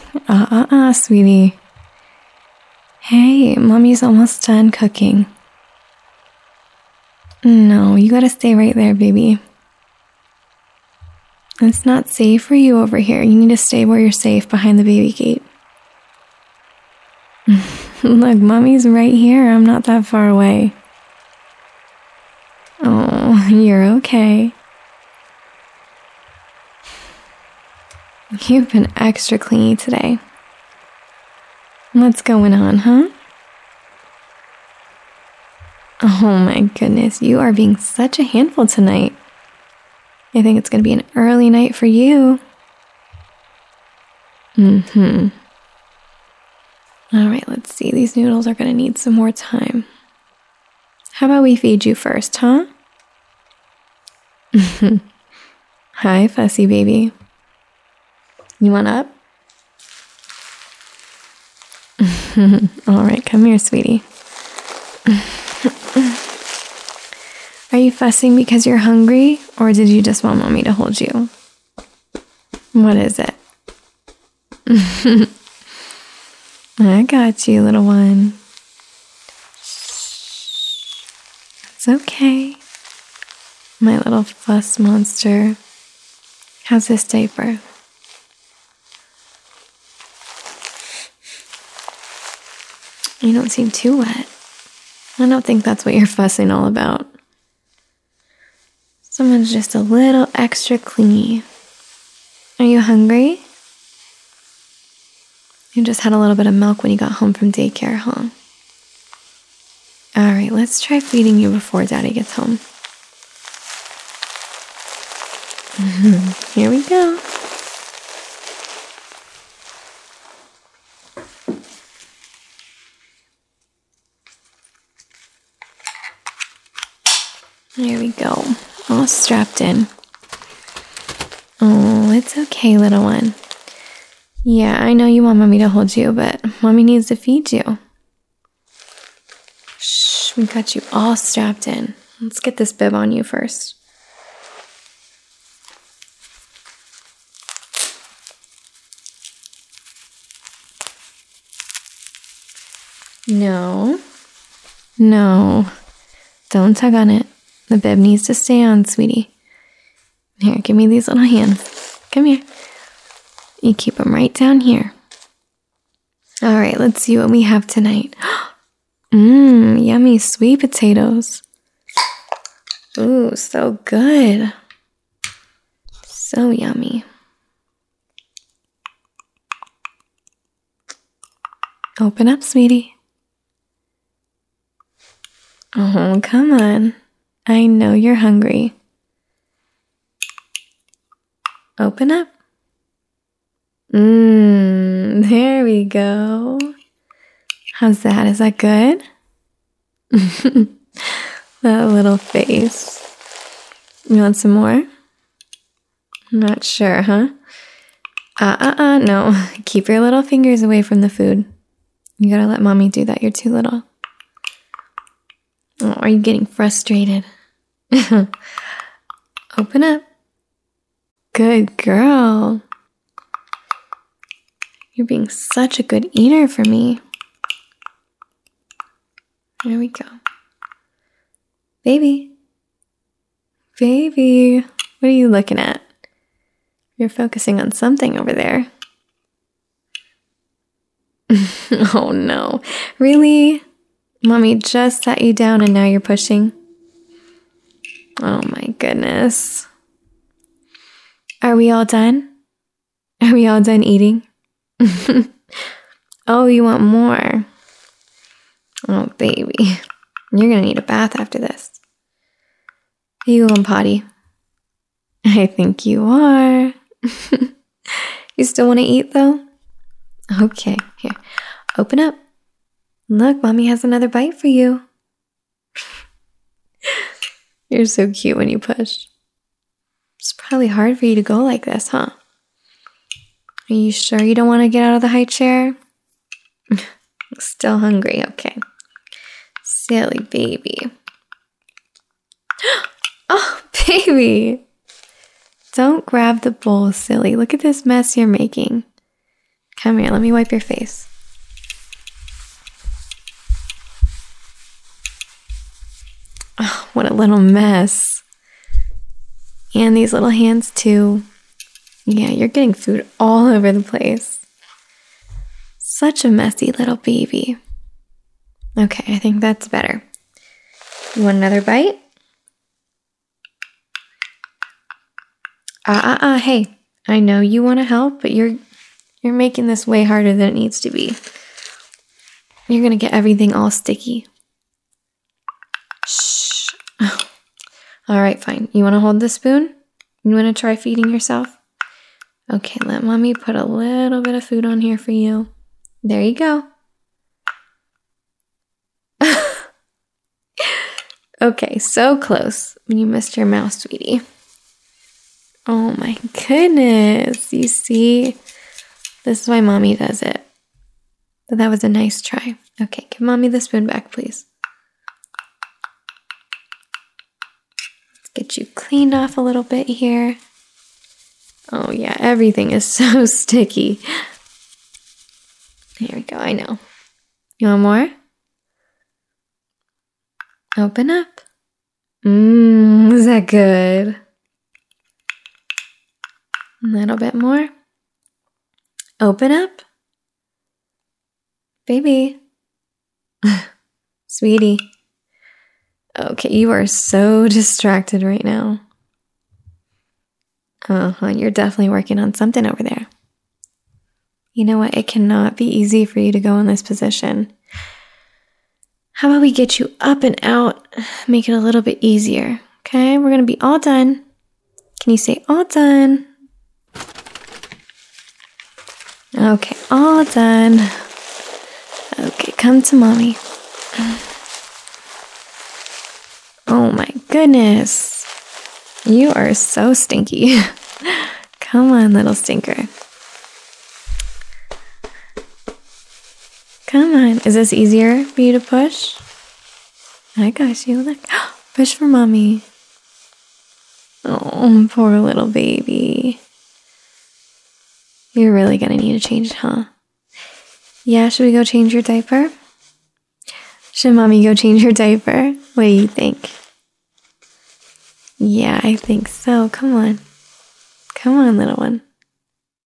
Sweetie. Hey, mommy's almost done cooking. No, you gotta stay right there, baby. It's not safe for you over here. You need to stay where you're safe behind the baby gate. Look, mommy's right here. I'm not that far away. Oh, you're okay. You've been extra clingy today. What's going on, huh? Oh my goodness, you are being such a handful tonight. I think it's going to be an early night for you. All right, let's see. These noodles are going to need some more time. How about we feed you first, huh? Hi, fussy baby. You want up? All right, come here, sweetie. Are you fussing because you're hungry, or did you just want mommy to hold you? What is it? I got you, little one. It's okay. My little fuss monster. How's this diaper? You don't seem too wet. I don't think that's what you're fussing all about. Someone's just a little extra clingy. Are you hungry? You just had a little bit of milk when you got home from daycare, huh? All right, let's try feeding you before Daddy gets home. Here we go. There we go. All strapped in. Oh, it's okay, little one. Yeah, I know you want mommy to hold you, but mommy needs to feed you. Shh, we got you all strapped in. Let's get this bib on you first. No. Don't tug on it. The bib needs to stay on, sweetie. Here, give me these little hands. Come here. You keep them right down here. All right, let's see what we have tonight. Yummy sweet potatoes. Ooh, so good. So yummy. Open up, sweetie. Oh, come on. I know you're hungry. Open up. There we go. How's that? Is that good? That little face. You want some more? Not sure, huh? No. Keep your little fingers away from the food. You gotta let mommy do that. You're too little. Oh, are you getting frustrated? Open up. Good girl. You're being such a good eater for me. There we go. Baby. What are you looking at? You're focusing on something over there. Oh no. Really? Mommy just sat you down and now you're pushing? Oh my goodness. Are we all done? Are we all done eating? Oh, you want more? Oh, baby. You're gonna need a bath after this. Are you going potty? I think you are. You still want to eat though? Okay, here. Open up. Look, mommy has another bite for you. You're so cute when you push. It's probably hard for you to go like this, huh? Are you sure you don't want to get out of the high chair? Still hungry, okay. Silly baby. Oh, baby. Don't grab the bowl, silly. Look at this mess you're making. Come here, let me wipe your face. Oh, what a little mess. And these little hands too. Yeah, you're getting food all over the place. Such a messy little baby. Okay, I think that's better. You want another bite? Hey, I know you want to help, but you're making this way harder than it needs to be. You're gonna get everything all sticky. Shh. Oh. All right, fine. You want to hold the spoon? You want to try feeding yourself? Okay, let mommy put a little bit of food on here for you. There you go. Okay, so close. You missed your mouth, sweetie. Oh my goodness. You see? This is why mommy does it. But that was a nice try. Okay, give mommy the spoon back, please. Let's get you cleaned off a little bit here. Oh yeah, everything is so sticky. Here we go, I know. You want more? Open up. Is that good? A little bit more. Open up. Baby. Sweetie. Okay, you are so distracted right now. You're definitely working on something over there. You know what? It cannot be easy for you to go in this position. How about we get you up and out, make it a little bit easier, okay? We're going to be all done. Can you say all done? Okay, all done. Okay, come to mommy. Oh my goodness. You are so stinky. Come on, little stinker. Come on. Is this easier for you to push? I got you. Look. Push for mommy. Oh, poor little baby. You're really gonna need a change, huh? Yeah, should we go change your diaper? Should mommy go change your diaper? What do you think? Yeah, I think so. Come on. Come on, little one.